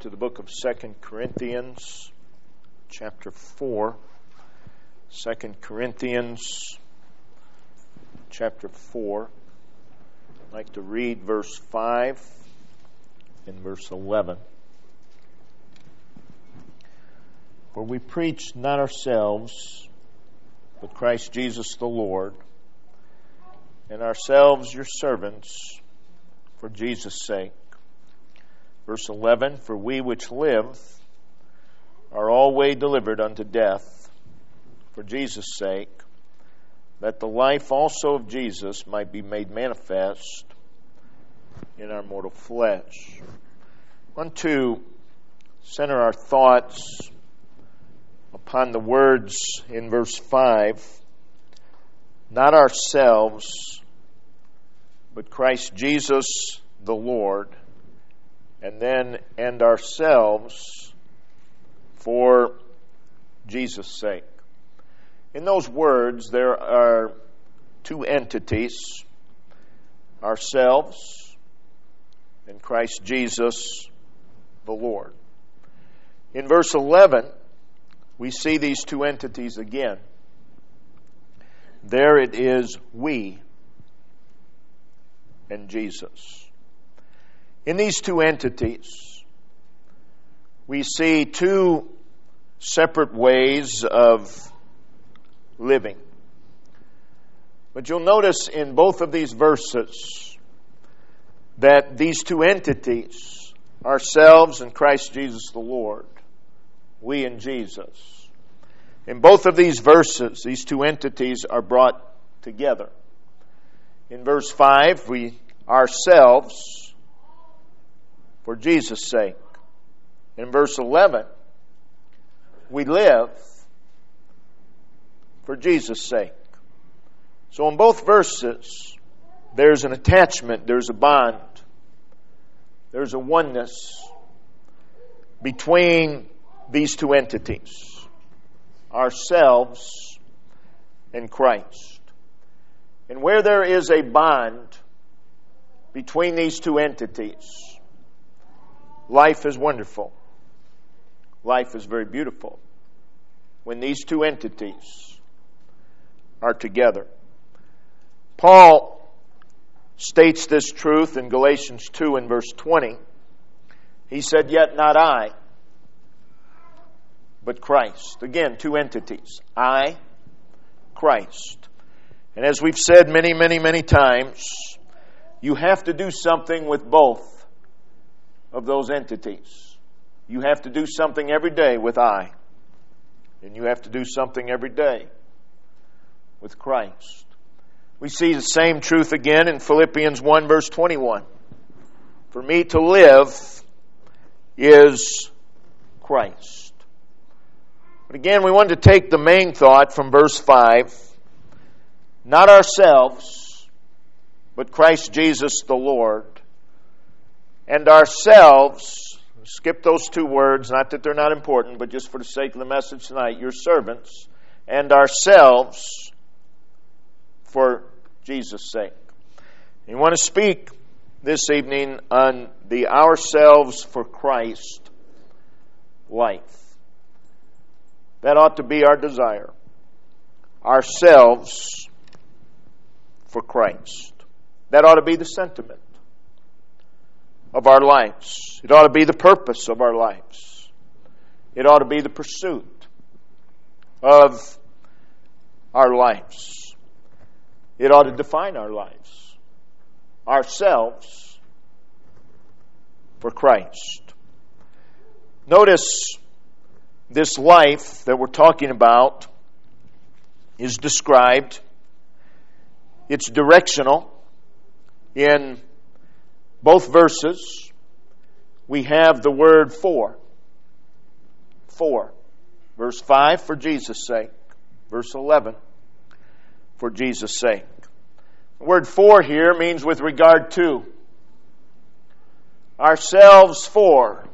to the book of 2 Corinthians, chapter 4. 2 Corinthians, chapter 4. I'd like to read verse 5 and verse 11. For we preach not ourselves, but Christ Jesus the Lord, and ourselves your servants for Jesus' sake. Verse 11, for we which live are always delivered unto death for Jesus' sake, that the life also of Jesus might be made manifest in our mortal flesh. I want to center our thoughts upon the words in verse 5, not ourselves, but Christ Jesus the Lord, and ourselves for Jesus' sake. In those words, there are two entities, ourselves and Christ Jesus the Lord. In verse 11, we see these two entities again. There it is we and Jesus. In these two entities, we see two separate ways of living. But you'll notice in both of these verses that these two entities, ourselves and Christ Jesus the Lord, we and Jesus, in both of these verses, these two entities are brought together. In verse 5, we ourselves for Jesus' sake. In verse 11, we live for Jesus' sake. So in both verses, there's an attachment, there's a bond, there's a oneness between these two entities, ourselves and Christ. And where there is a bond between these two entities, life is wonderful. Life is very beautiful when these two entities are together. Paul states this truth in Galatians 2 and verse 20. He said, yet not I, but Christ. Again, two entities. I, Christ. And as we've said many, many, many times, you have to do something with both of those entities. You have to do something every day with I. And you have to do something every day with Christ. We see the same truth again in Philippians 1 verse 21. For me to live is Christ. But again, we want to take the main thought from verse 5. Not ourselves, but Christ Jesus the Lord. And ourselves, skip those two words, not that they're not important, but just for the sake of the message tonight, your servants, and ourselves for Jesus' sake. You want to speak this evening on the ourselves for Christ life. That ought to be our desire. Ourselves for Christ. That ought to be the sentiment of our lives. It ought to be the purpose of our lives. It ought to be the pursuit of our lives. It ought to define our lives. Ourselves for Christ. Notice this life that we're talking about is described. It's directional in both verses. We have the word for. For. Verse 5, for Jesus' sake. Verse 11, for Jesus' sake. The word for here means with regard to. Ourselves for.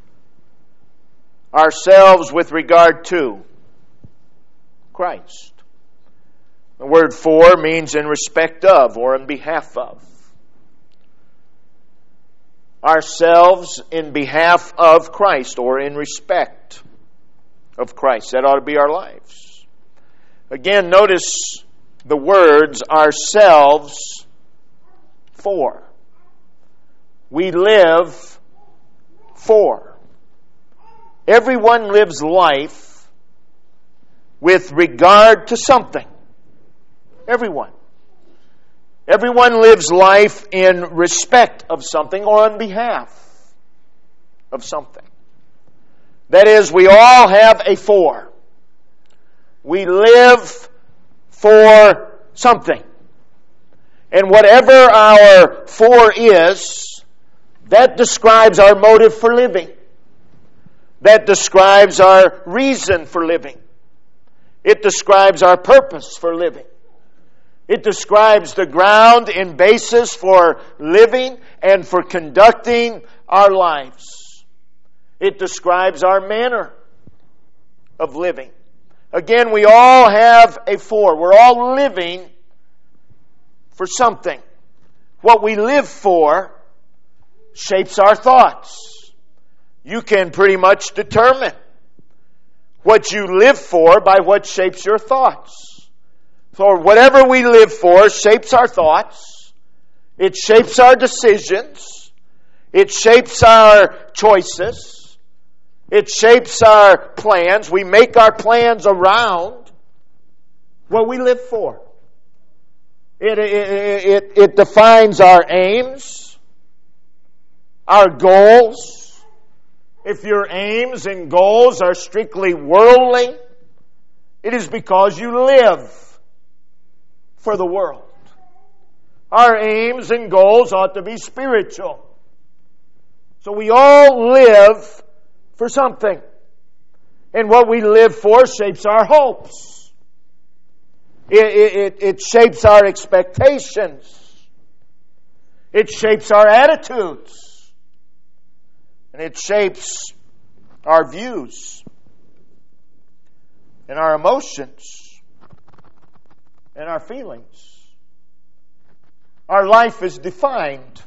Ourselves with regard to Christ. The word for means in respect of or in behalf of. ourselves in behalf of Christ or in respect of Christ. That ought to be our lives. Again, notice the words ourselves for. We live for. Everyone lives life with regard to something. Everyone. Everyone lives life in respect of something or on behalf of something. That is, we all have a for. We live for something. And whatever our for is, that describes our motive for living. That describes our reason for living. It describes our purpose for living. It describes the ground and basis for living and for conducting our lives. It describes our manner of living. Again, we all have a for. We're all living for something. What we live for shapes our thoughts. You can pretty much determine what you live for by what shapes your thoughts. So whatever we live for shapes our thoughts. It shapes our decisions. It shapes our choices. It shapes our plans. We make our plans around what we live for. It defines our aims, our goals. If your aims and goals are strictly worldly, it is because you live for the world. Our aims and goals ought to be spiritual. So we all live for something. And what we live for shapes our hopes. It shapes our expectations. It shapes our attitudes. And it shapes our views and our emotions and our feelings. Our life is defined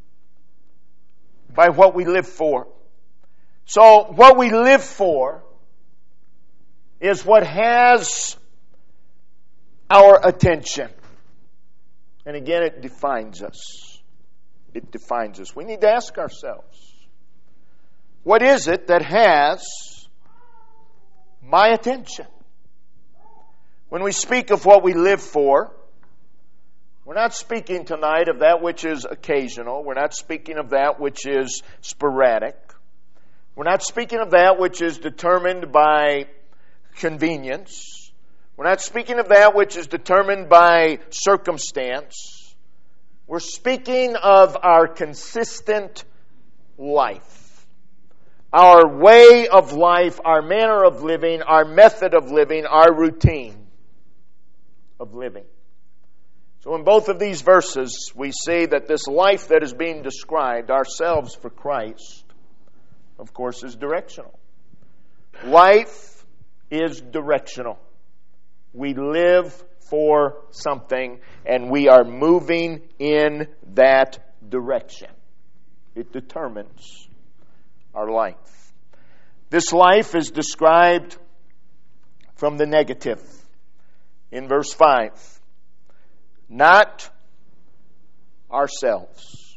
by what we live for. So what we live for is what has our attention. And again, it defines us. It defines us. We need to ask ourselves, what is it that has my attention? When we speak of what we live for, we're not speaking tonight of that which is occasional. We're not speaking of that which is sporadic. We're not speaking of that which is determined by convenience. We're not speaking of that which is determined by circumstance. We're speaking of our consistent life. Our way of life, our manner of living, our method of living, our routine of living. So in both of these verses, we see that this life that is being described, ourselves for Christ, of course, is directional. Life is directional. We live for something, and we are moving in that direction. It determines our life. This life is described from the negative in verse 5. Not ourselves.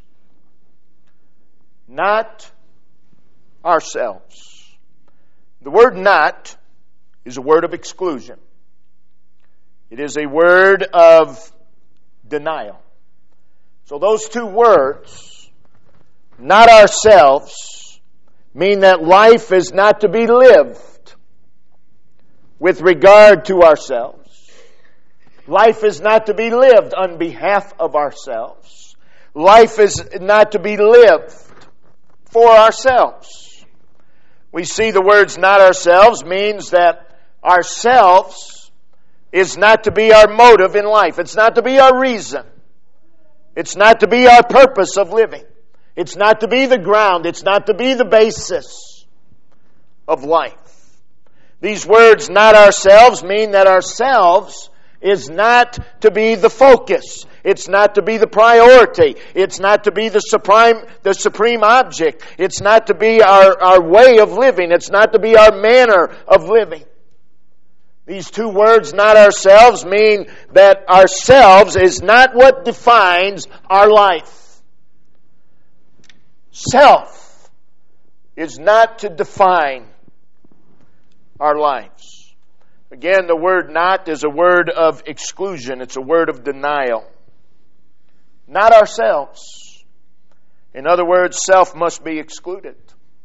Not ourselves. The word not is a word of exclusion. It is a word of denial. So those two words, not ourselves, mean that life is not to be lived with regard to ourselves. Life is not to be lived on behalf of ourselves. Life is not to be lived for ourselves. We see the words not ourselves means that ourselves is not to be our motive in life. It's not to be our reason. It's not to be our purpose of living. It's not to be the ground. It's not to be the basis of life. These words, not ourselves, mean that ourselves is not to be the focus. It's not to be the priority. It's not to be the supreme object. It's not to be our way of living. It's not to be our manner of living. These two words, not ourselves, mean that ourselves is not what defines our life. Self is not to define our lives. Again, the word not is a word of exclusion. It's a word of denial. Not ourselves. In other words, self must be excluded.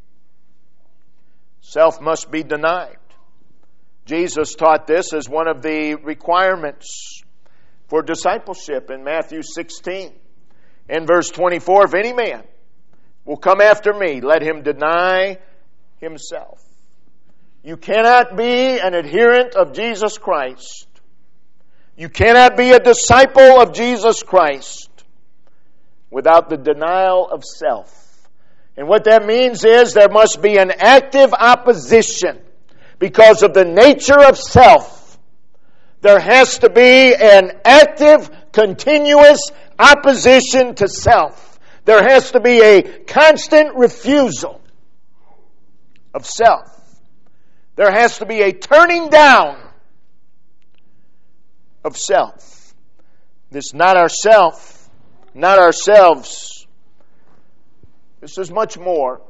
Self must be denied. Jesus taught this as one of the requirements for discipleship in Matthew 16. In verse 24, if any man will come after me, let him deny himself. You cannot be an adherent of Jesus Christ. You cannot be a disciple of Jesus Christ without the denial of self. And what that means is there must be an active opposition because of the nature of self. There has to be an active, continuous opposition to self. There has to be a constant refusal of self. There has to be a turning down of self. This not ourselves. This is much more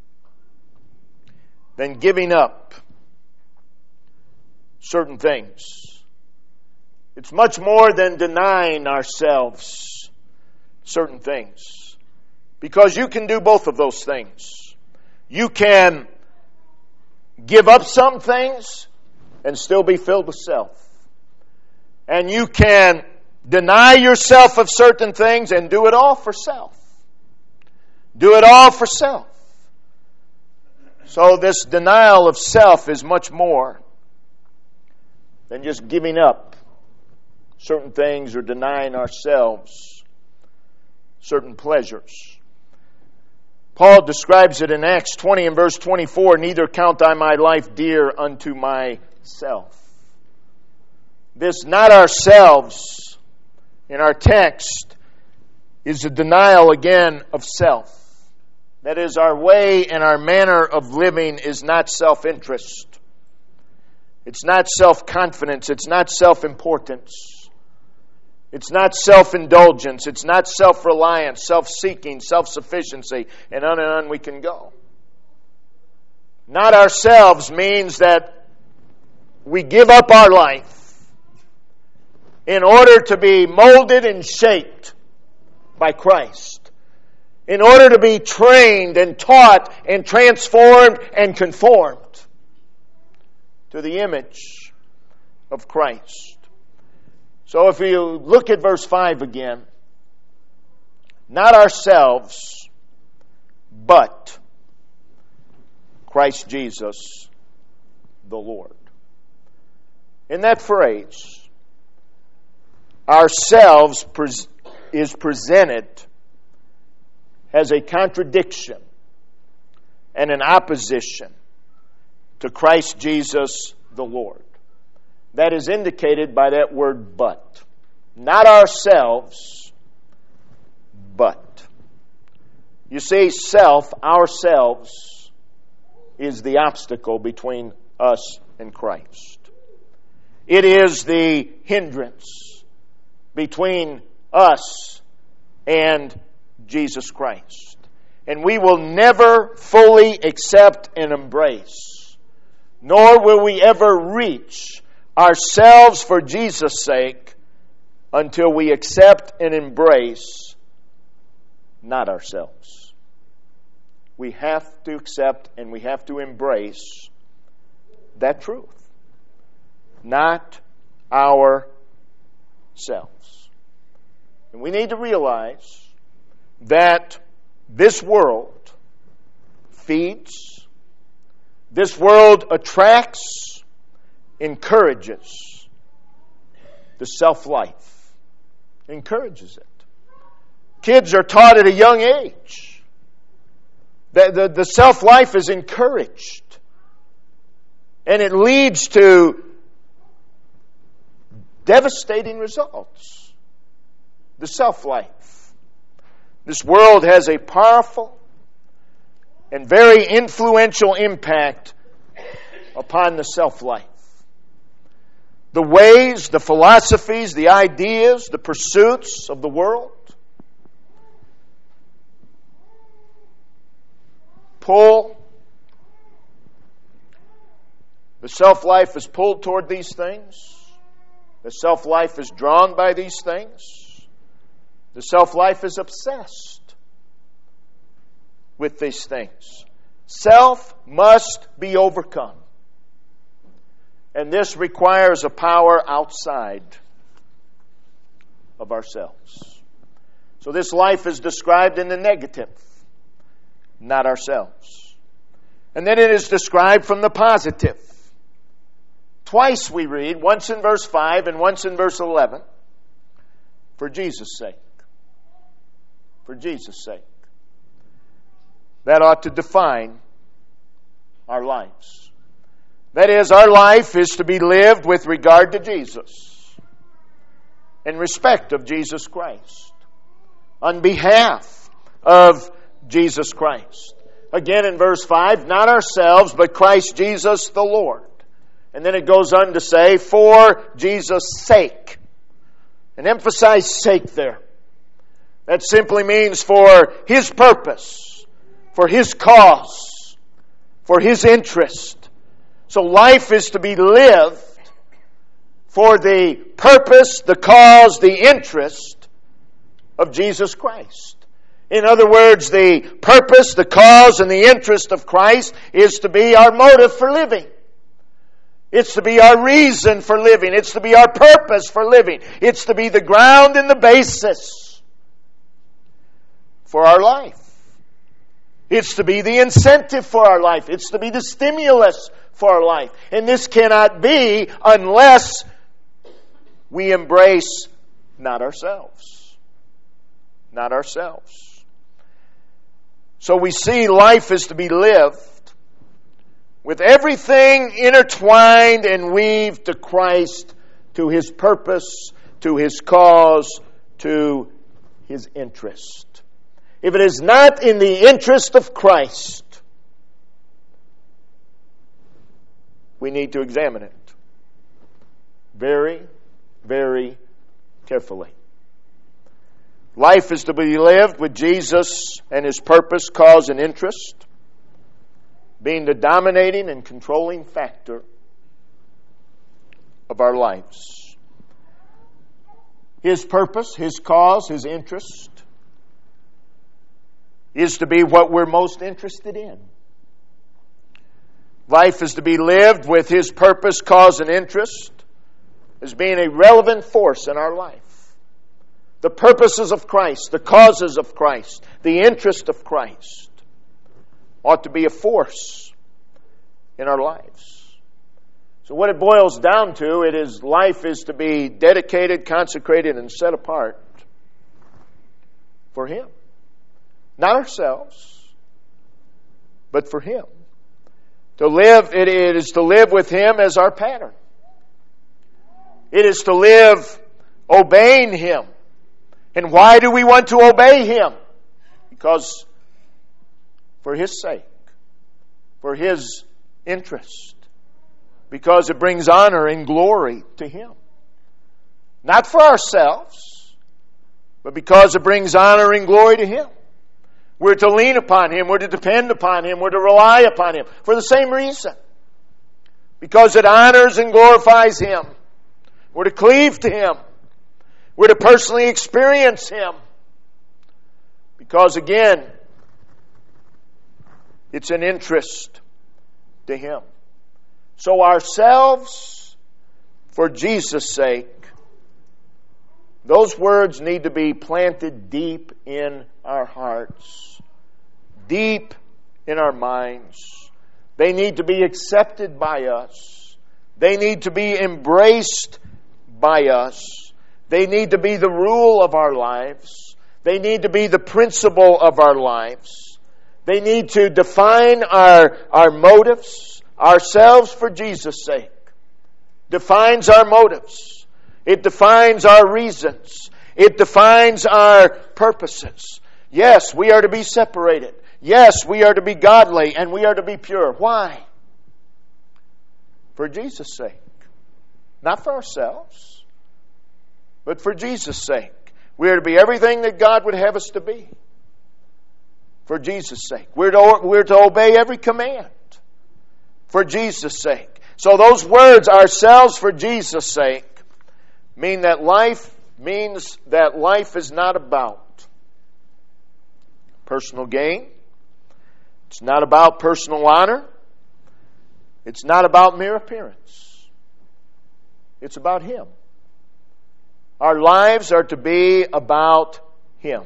than giving up certain things. It's much more than denying ourselves certain things. Because you can do both of those things. You can give up some things and still be filled with self. And you can deny yourself of certain things and do it all for self. Do it all for self. So this denial of self is much more than just giving up certain things or denying ourselves certain pleasures. Paul describes it in Acts 20 and verse 24, neither count I my life dear unto myself. This not ourselves in our text is a denial again of self. That is, our way and our manner of living is not self-interest. It's not self-confidence. It's not self-importance. It's not self-indulgence. It's not self-reliance, self-seeking, self-sufficiency, and on we can go. Not ourselves means that we give up our life in order to be molded and shaped by Christ. In order to be trained and taught and transformed and conformed to the image of Christ. So if you look at verse 5 again, not ourselves, but Christ Jesus the Lord. In that phrase, ourselves is presented as a contradiction and an opposition to Christ Jesus the Lord. That is indicated by that word but. Not ourselves, but. You see, ourselves, is the obstacle between us and Christ. It is the hindrance between us and Jesus Christ. And we will never fully accept and embrace, nor will we ever reach ourselves for Jesus' sake until we accept and embrace not ourselves. We have to accept and we have to embrace that truth. Not ourselves. And we need to realize that this world feeds, this world attracts, encourages the self-life. Encourages it. Kids are taught at a young age that the self-life is encouraged. And it leads to devastating results. the self-life. This world has a powerful and very influential impact upon the self-life. The ways, the philosophies, the ideas, the pursuits of the world pull. The self-life is pulled toward these things. The self-life is drawn by these things. The self-life is obsessed with these things. Self must be overcome. And this requires a power outside of ourselves. So this life is described in the negative, not ourselves. And then it is described from the positive. Twice we read, once in verse 5 and once in verse 11, for Jesus' sake. For Jesus' sake. That ought to define our lives. That is, our life is to be lived with regard to Jesus, in respect of Jesus Christ, on behalf of Jesus Christ. Again in verse 5, not ourselves, but Christ Jesus the Lord. And then it goes on to say, for Jesus' sake. And emphasize sake there. That simply means for His purpose, for His cause, for His interest. So life is to be lived for the purpose, the cause, the interest of Jesus Christ. In other words, the purpose, the cause, and the interest of Christ is to be our motive for living. It's to be our reason for living. It's to be our purpose for living. It's to be the ground and the basis for our life. It's to be the incentive for our life. It's to be the stimulus for our life. And this cannot be unless we embrace not ourselves. Not ourselves. So we see life is to be lived with everything intertwined and weaved to Christ, to His purpose, to His cause, to His interest. If it is not in the interest of Christ, we need to examine it very, very carefully. Life is to be lived with Jesus and His purpose, cause, and interest being the dominating and controlling factor of our lives. His purpose, His cause, His interest is to be what we're most interested in. Life is to be lived with His purpose, cause, and interest as being a relevant force in our life. The purposes of Christ, the causes of Christ, the interest of Christ ought to be a force in our lives. So what it boils down to, it is life is to be dedicated, consecrated, and set apart for Him. Not ourselves, but for Him. To live, it is to live with Him as our pattern. It is to live obeying Him. And why do we want to obey Him? Because for His sake, for His interest, because it brings honor and glory to Him. Not for ourselves, but because it brings honor and glory to Him. We're to lean upon Him, we're to depend upon Him, we're to rely upon Him for the same reason. Because it honors and glorifies Him. We're to cleave to Him. We're to personally experience Him. Because again, it's an interest to Him. So ourselves, for Jesus' sake, those words need to be planted deep in our hearts, deep in our minds. They need to be accepted by us. They need to be embraced by us. They need to be the rule of our lives. They need to be the principle of our lives. They need to define our motives. Ourselves for Jesus' sake defines our motives. It defines our reasons. It defines our purposes. Yes, we are to be separated. Yes, we are to be godly and we are to be pure. Why? For Jesus' sake. Not for ourselves, but for Jesus' sake. We are to be everything that God would have us to be. For Jesus' sake. We're to obey every command. For Jesus' sake. So those words, ourselves for Jesus' sake, means that life is not about personal gain. It's not about personal honor. It's not about mere appearance. It's about Him. Our lives are to be about Him.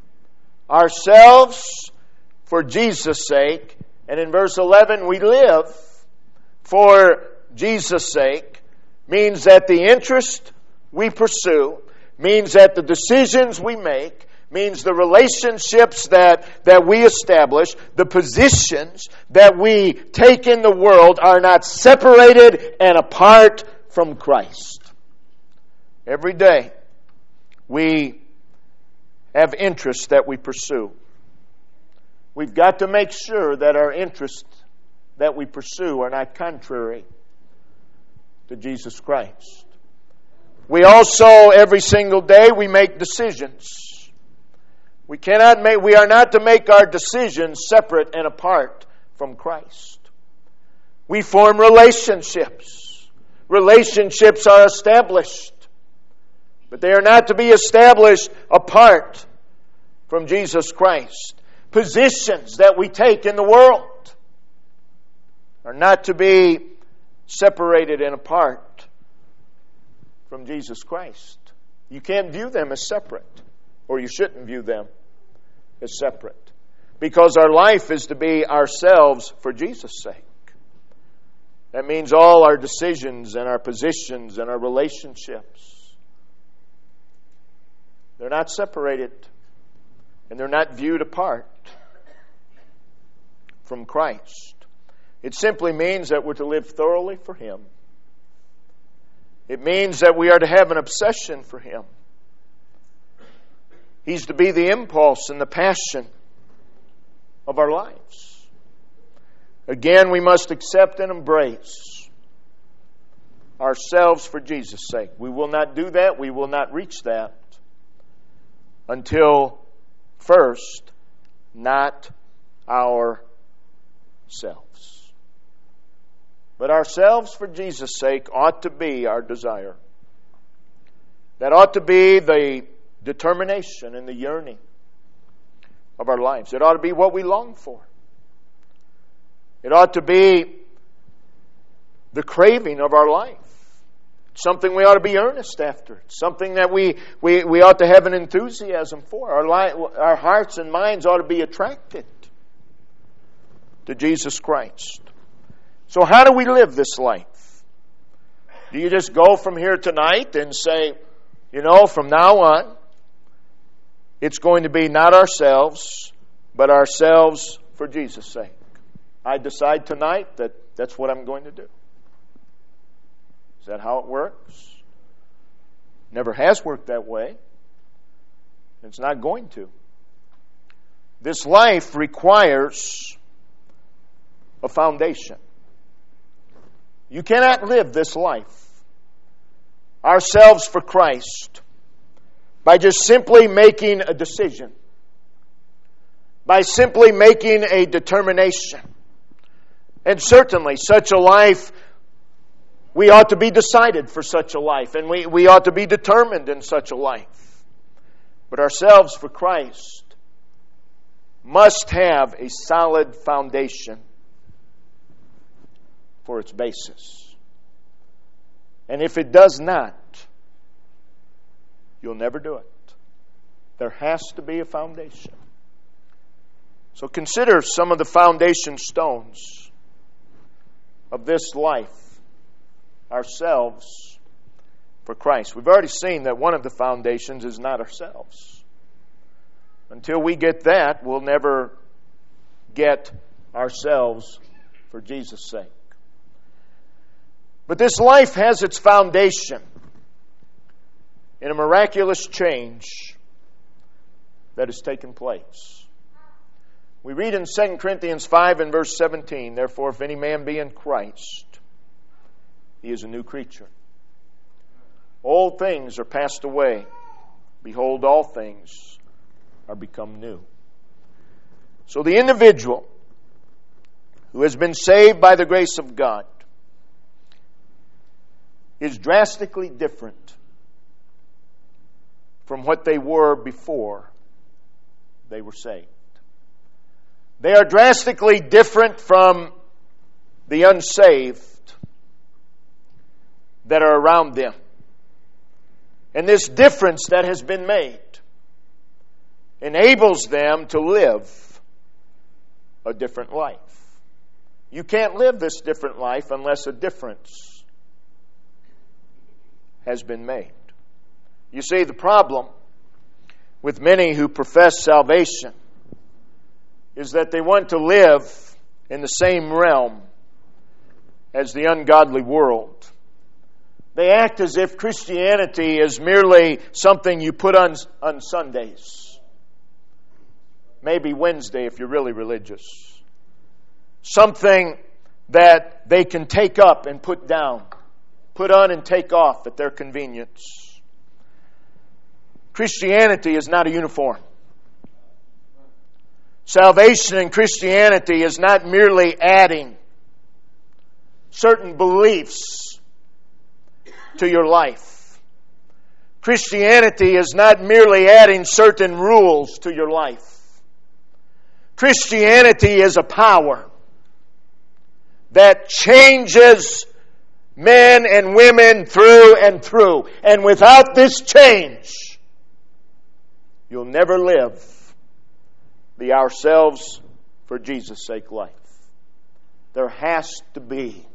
Ourselves for Jesus' sake. And in verse 11, we live for Jesus' sake means that the interest we pursue, means that the decisions we make, means the relationships that we establish, the positions that we take in the world are not separated and apart from Christ. Every day we have interests that we pursue. We've got to make sure that our interests that we pursue are not contrary to Jesus Christ. We also, every single day, we make decisions. We are not to make our decisions separate and apart from Christ. We form relationships. Relationships are established, but they are not to be established apart from Jesus Christ. Positions that we take in the world are not to be separated and apart from Jesus Christ. You can't view them as separate, or you shouldn't view them as separate, because our life is to be ourselves for Jesus' sake. That means all our decisions and our positions and our relationships, they're not separated and they're not viewed apart from Christ. It simply means that we're to live thoroughly for Him. It means that we are to have an obsession for Him. He's to be the impulse and the passion of our lives. Again, we must accept and embrace ourselves for Jesus' sake. We will not do that. We will not reach that until first, not ourselves. But ourselves for Jesus' sake ought to be our desire. That ought to be the determination and the yearning of our lives. It ought to be what we long for. It ought to be the craving of our life. Something we ought to be earnest after. Something that we ought to have an enthusiasm for. Our hearts and minds ought to be attracted to Jesus Christ. So how do we live this life? Do you just go from here tonight and say, from now on, it's going to be not ourselves, but ourselves for Jesus' sake. I decide tonight that that's what I'm going to do. Is that how it works? Never has worked that way. It's not going to. This life requires a foundation. You cannot live this life, ourselves for Christ, by just simply making a decision, by simply making a determination. And certainly such a life, we ought to be decided for such a life, and we ought to be determined in such a life. But ourselves for Christ must have a solid foundation for its basis. And if it does not, you'll never do it. There has to be a foundation. So consider some of the foundation stones of this life, ourselves for Christ. We've already seen that one of the foundations is not ourselves. Until we get that, we'll never get ourselves for Jesus' sake. But this life has its foundation in a miraculous change that has taken place. We read in 2 Corinthians 5 and verse 17, "Therefore, if any man be in Christ, he is a new creature. Old things are passed away. Behold, all things are become new." So the individual who has been saved by the grace of God is drastically different from what they were before they were saved. They are drastically different from the unsaved that are around them. And this difference that has been made enables them to live a different life. You can't live this different life unless a difference has been made. You see, the problem with many who profess salvation is that they want to live in the same realm as the ungodly world. They act as if Christianity is merely something you put on Sundays. Maybe Wednesday if you're really religious. Something that they can take up and put down. Put on and take off at their convenience. Christianity is not a uniform. Salvation in Christianity is not merely adding certain beliefs to your life. Christianity is not merely adding certain rules to your life. Christianity is a power that changes men and women through and through. And without this change, you'll never live the ourselves for Jesus' sake life. There has to be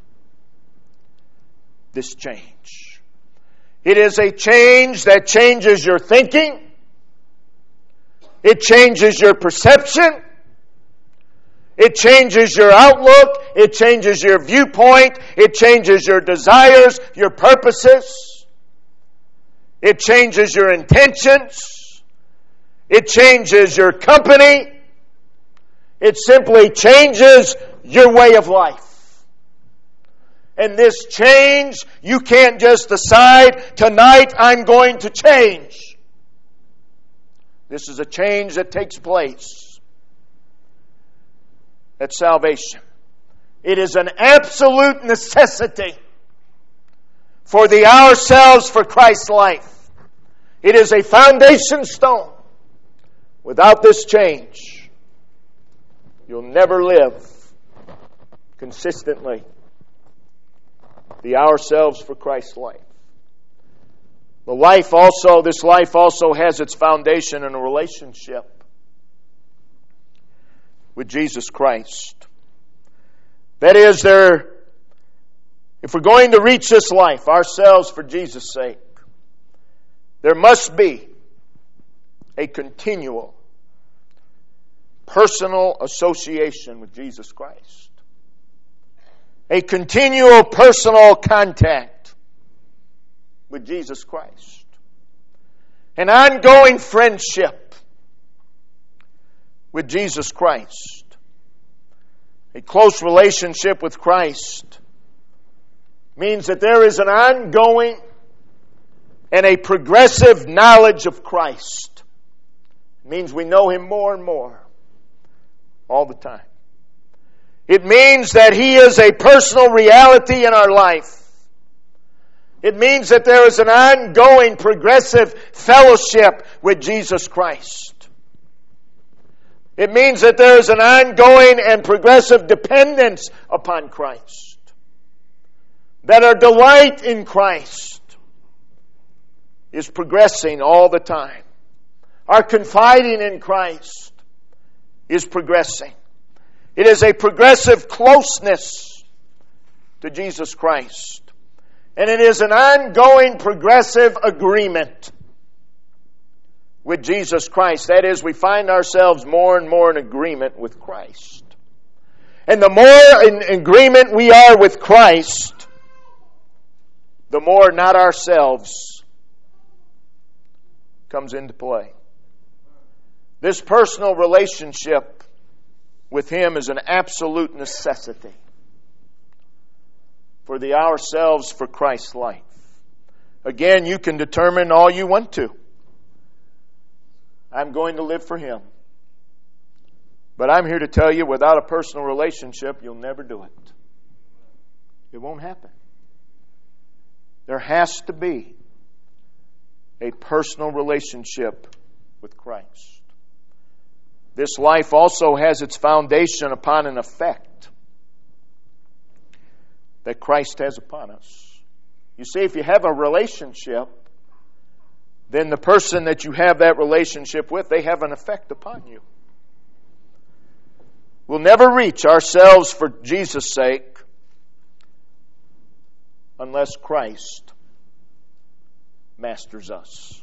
this change. It is a change that changes your thinking. It changes your perception. It changes your outlook. It changes your viewpoint. It changes your desires, your purposes. It changes your intentions. It changes your company. It simply changes your way of life. And this change, you can't just decide, tonight I'm going to change. This is a change that takes place at salvation. It is an absolute necessity for the ourselves for Christ's life. It is a foundation stone. Without this change, you'll never live consistently the ourselves for Christ's life. This life also has its foundation in a relationship with Jesus Christ. That is, if we're going to reach this life, ourselves for Jesus' sake, there must be a continual personal association with Jesus Christ. A continual personal contact with Jesus Christ. An ongoing friendship with Jesus Christ. A close relationship with Christ means that there is an ongoing and a progressive knowledge of Christ. It means we know Him more and more all the time. It means that He is a personal reality in our life. It means that there is an ongoing, progressive fellowship with Jesus Christ. It means that there is an ongoing and progressive dependence upon Christ. That our delight in Christ is progressing all the time. Our confiding in Christ is progressing. It is a progressive closeness to Jesus Christ. And it is an ongoing progressive agreement with Jesus Christ. That is, we find ourselves more and more in agreement with Christ. And the more in agreement we are with Christ, the more not ourselves, comes into play. This personal relationship with Him is an absolute necessity for ourselves for Christ's life. Again, you can determine all you want to. I'm going to live for Him. But I'm here to tell you, without a personal relationship, you'll never do it. It won't happen. There has to be a personal relationship with Christ. This life also has its foundation upon an effect that Christ has upon us. You see, if you have a relationship, then the person that you have that relationship with, they have an effect upon you. We'll never reach ourselves for Jesus' sake unless Christ masters us,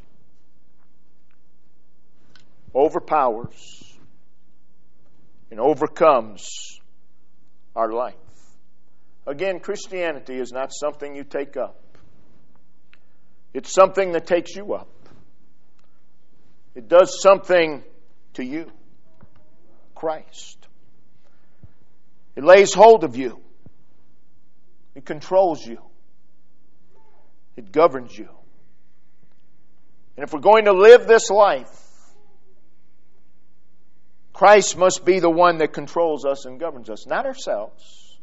overpowers, and overcomes our life. Again, Christianity is not something you take up. It's something that takes you up. It does something to you. Christ. It lays hold of you. It controls you. It governs you. And if we're going to live this life, Christ must be the one that controls us and governs us. Not ourselves,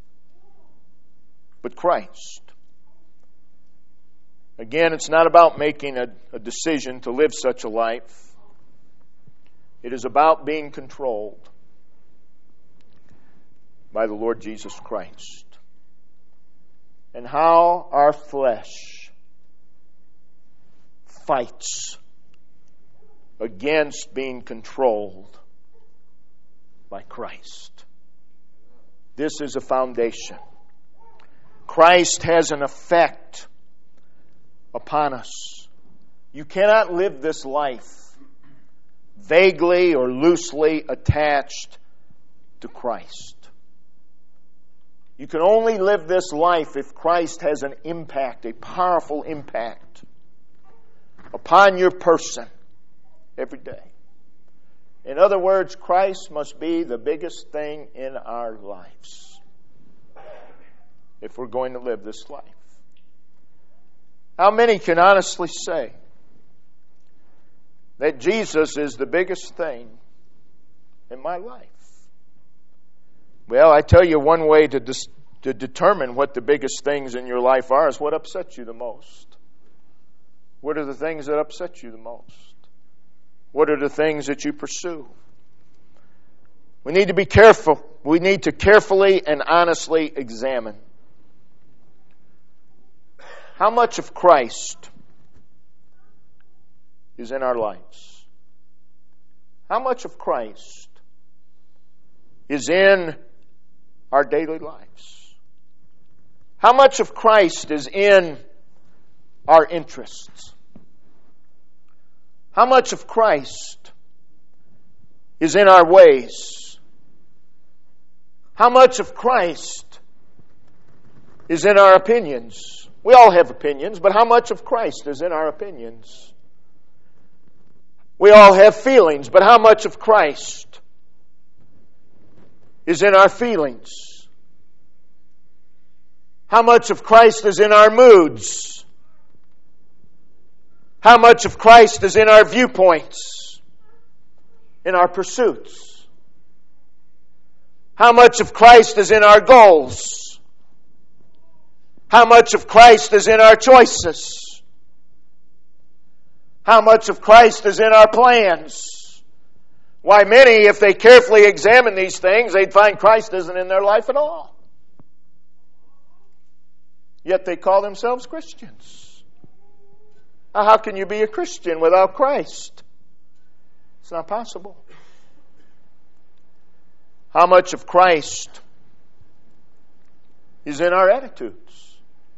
but Christ. Again, it's not about making a decision to live such a life. It is about being controlled by the Lord Jesus Christ. And how our flesh fights against being controlled by Christ. This is a foundation. Christ has an effect upon us. You cannot live this life vaguely or loosely attached to Christ. You can only live this life if Christ has an impact, a powerful impact upon your person every day. In other words, Christ must be the biggest thing in our lives if we're going to live this life. How many can honestly say that Jesus is the biggest thing in my life? Well, I tell you, one way to determine what the biggest things in your life are is what upsets you the most. What are the things that upset you the most? What are the things that you pursue? We need to be careful. We need to carefully and honestly examine how much of Christ is in our lives. How much of Christ is in our daily lives? How much of Christ is in our interests? How much of Christ is in our ways? How much of Christ is in our opinions? We all have opinions, but how much of Christ is in our opinions? We all have feelings, but how much of Christ is in our feelings? How much of Christ is in our moods? How much of Christ is in our viewpoints, in our pursuits? How much of Christ is in our goals? How much of Christ is in our choices? How much of Christ is in our plans? Why, many, if they carefully examine these things, they'd find Christ isn't in their life at all. Yet they call themselves Christians. How can you be a Christian without Christ? It's not possible. How much of Christ is in our attitudes?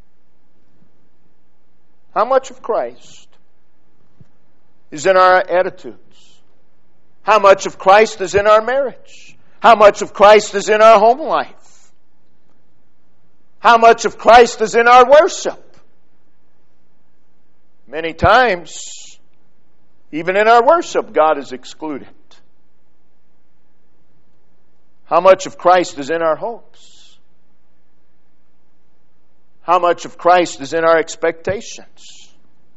How much of Christ is in our attitudes? How much of Christ is in our marriage? How much of Christ is in our home life? How much of Christ is in our worship? Many times, Even in our worship, God is excluded. How much of Christ is in our hopes? How much of Christ is in our expectations?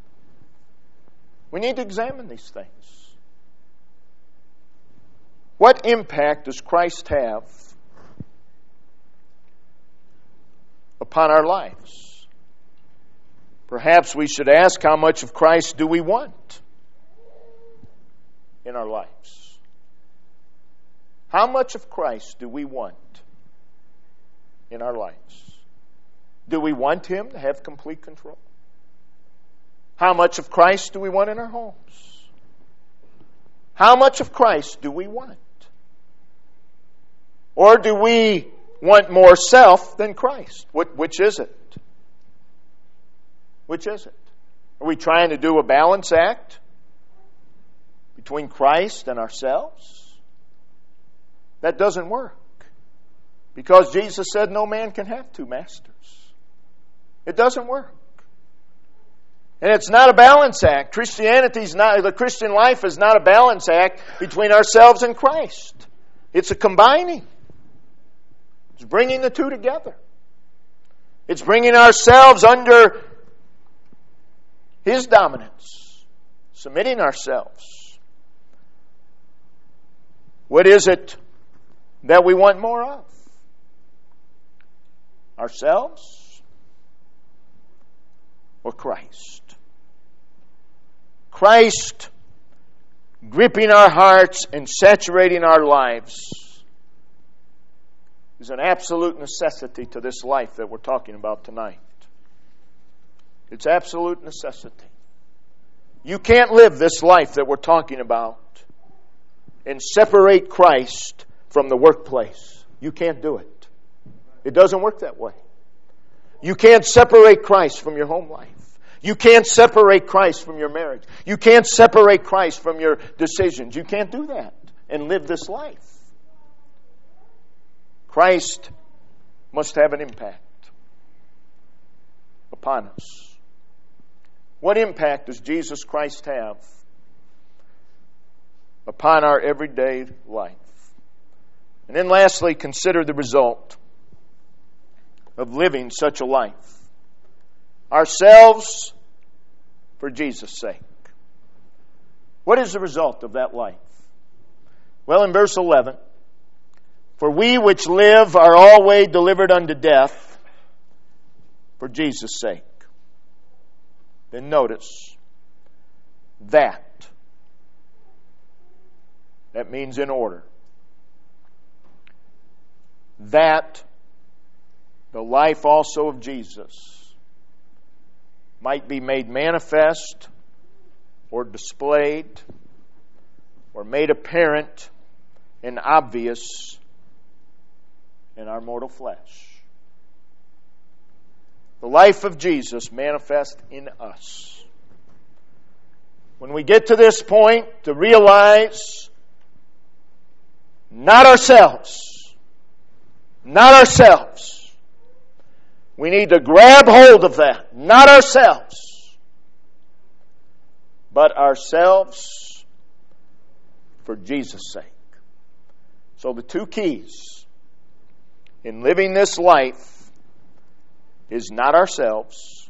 We need to examine these things. What impact does Christ have upon our lives? Perhaps we should ask, how much of Christ do we want in our lives? How much of Christ do we want in our lives? Do we want Him to have complete control? How much of Christ do we want in our homes? How much of Christ do we want? Or do we want more self than Christ? Which is it? Which is it? Are we trying to do a balance act between Christ and ourselves? That doesn't work. Because Jesus said no man can have two masters. It doesn't work. And it's not a balance act. The Christian life is not a balance act between ourselves and Christ. It's a combining. It's bringing the two together. It's bringing ourselves under His dominance, submitting ourselves. What is it that we want more of? Ourselves or Christ? Christ gripping our hearts and saturating our lives is an absolute necessity to this life that we're talking about tonight. It's absolute necessity. You can't live this life that we're talking about and separate Christ from the workplace. You can't do it. It doesn't work that way. You can't separate Christ from your home life. You can't separate Christ from your marriage. You can't separate Christ from your decisions. You can't do that and live this life. Christ must have an impact upon us. What impact does Jesus Christ have upon our everyday life? And then lastly, consider the result of living such a life. Ourselves for Jesus' sake. What is the result of that life? Well, in verse 11, for we which live are always delivered unto death for Jesus' sake. Then notice, that means in order. That the life also of Jesus might be made manifest or displayed or made apparent and obvious in our mortal flesh. The life of Jesus manifest in us. When we get to this point to realize not ourselves, we need to grab hold of that. Not ourselves, but ourselves for Jesus' sake. So the two keys in living this life is not ourselves,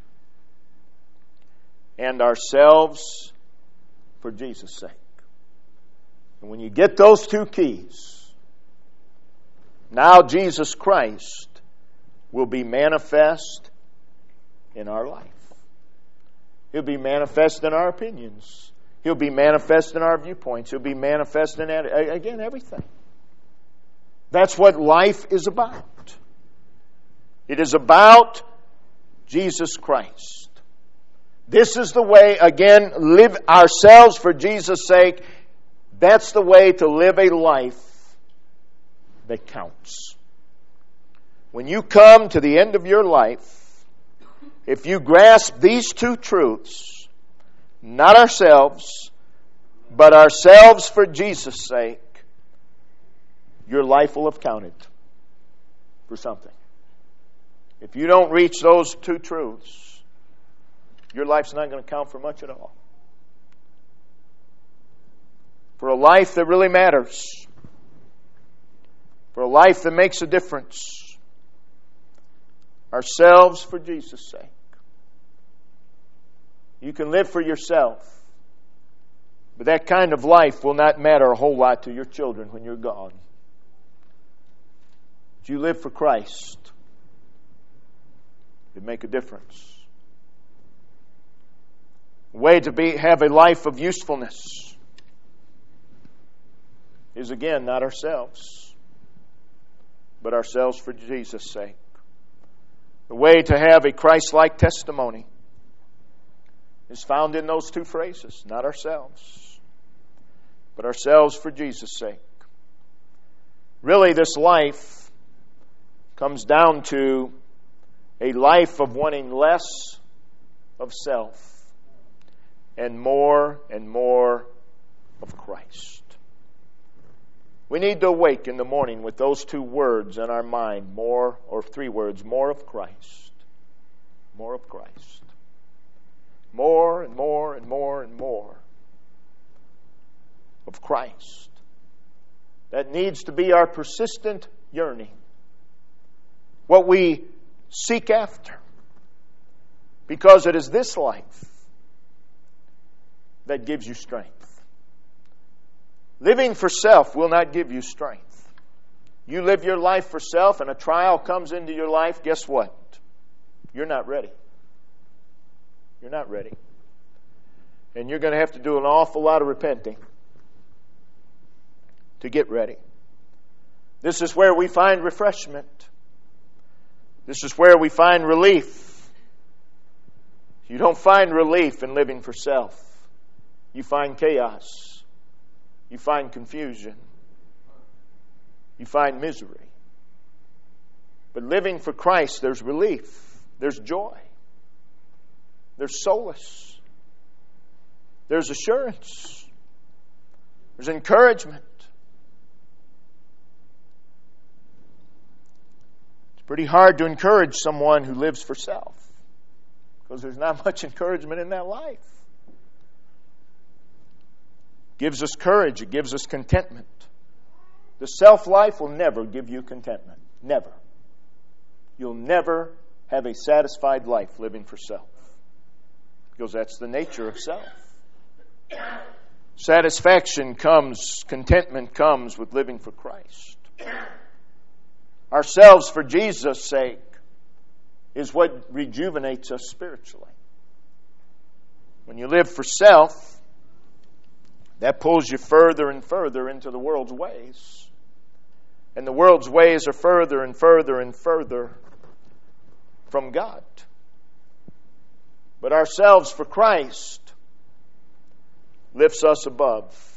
and ourselves for Jesus' sake. And when you get those two keys, now Jesus Christ will be manifest in our life. He'll be manifest in our opinions. He'll be manifest in our viewpoints. He'll be manifest in, again, everything. That's what life is about. It is about Jesus Christ. This is the way, again, live ourselves for Jesus' sake. That's the way to live a life that counts. When you come to the end of your life, if you grasp these two truths, not ourselves, but ourselves for Jesus' sake, your life will have counted for something. If you don't reach those two truths, your life's not going to count for much at all. for a life that really matters, for a life that makes a difference. Ourselves for Jesus' sake. You can live for yourself, but that kind of life will not matter a whole lot to your children when you're gone. But you live for Christ, it make a difference. A way to have a life of usefulness is again not ourselves, but ourselves for Jesus' sake. The way to have a Christ-like testimony is found in those two phrases, not ourselves, but ourselves for Jesus' sake. Really, this life comes down to a life of wanting less of self and more of Christ. We need to awake in the morning with those two words in our mind, more, or three words, more of Christ. More of Christ. More and more and more and more of Christ. That needs to be our persistent yearning. What we seek after. Because it is this life that gives you strength. Living for self will not give you strength. You live your life for self and a trial comes into your life, guess what? You're not ready. You're not ready. And you're going to have to do an awful lot of repenting to get ready. This is where we find refreshment. This is where we find relief. You don't find relief in living for self. You find chaos. You find confusion. You find misery. But living for Christ, there's relief. There's joy. There's solace. There's assurance. There's encouragement. It's pretty hard to encourage someone who lives for self because there's not much encouragement in that life. It gives us courage. It gives us contentment. The self life will never give you contentment. Never. You'll never have a satisfied life living for self. Because that's the nature of self. Satisfaction comes, contentment comes with living for Christ. Ourselves for Jesus' sake is what rejuvenates us spiritually. When you live for self, that pulls you further and further into the world's ways. And the world's ways are further and further and further from God. But ourselves for Christ lifts us above.